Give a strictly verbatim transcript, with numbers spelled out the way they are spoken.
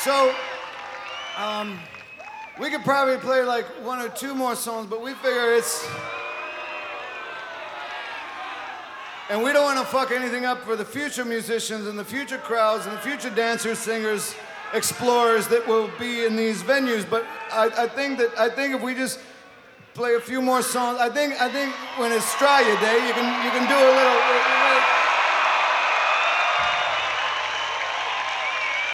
So, um, we could probably play like one or two more songs, but we figure it's... And we don't want to fuck anything up for the future musicians and the future crowds and the future dancers, singers, explorers that will be in these venues. But I, I think that I think if we just play a few more songs, I think I think when it's Australia Day, you can you can do a little.